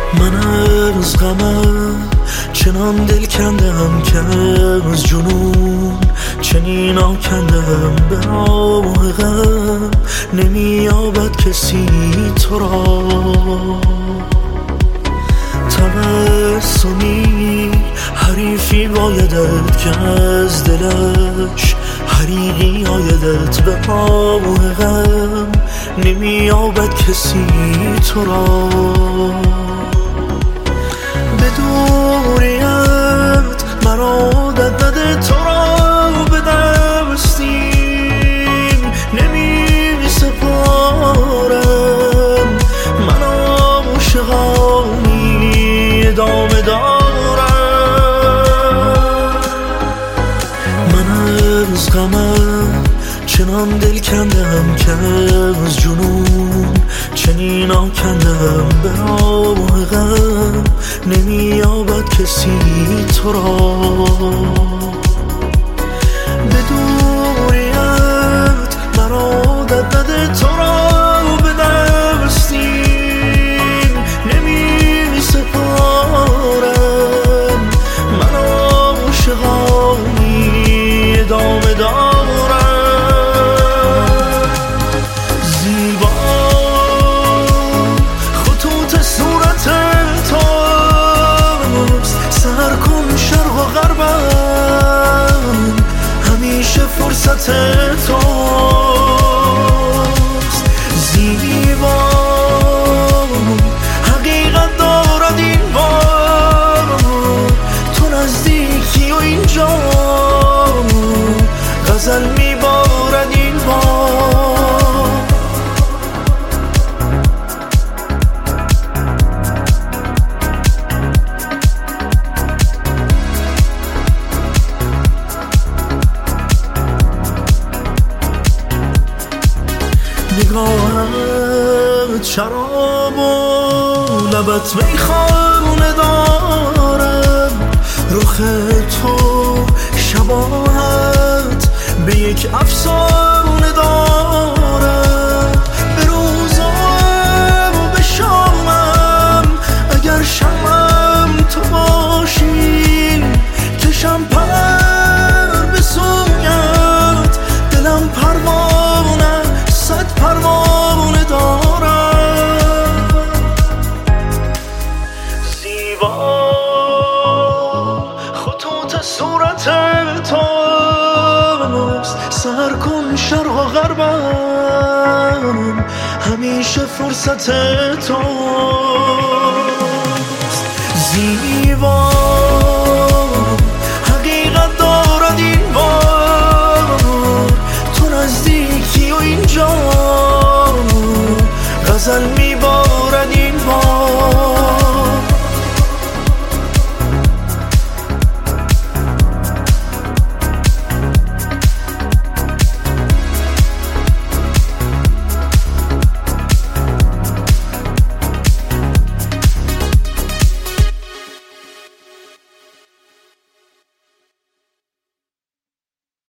من از غمم چنان دل کندم که از جنون چنین آکندم، به راه غم نمییابد کسی تو را. تبسمی حریفی بایدت که از دلش حریقی آیدت، به راه غم نمییابد کسی تو را. به دوریت مرا دد تو را به دستیم نمی سپارم. من عاشقانی ادامه دارم. من از غمم چنان دل کندم که از جنون چنین آکندم، به راه غم نمییابد کسی تو را. به دوریت مرا دد تو را به دستیم نمی سپارم. من عاشقانی ادامه دارم. فرصت توست زیبا، حقیقت دارد این بار، تو نزدیکی و اینجا غزل میبارد این بار. نگاهت شراب و لبت میخانه دارم، رخ تو شباهت به یک افسانه دارم. به روزم و به شامم اگر شمم تو باشی، کشم پر به سویت، دلم پروانه صد پروانه دارم. زیبا خطوط صورت توست، سر کن شرق و غربم همیشه فرصت توست.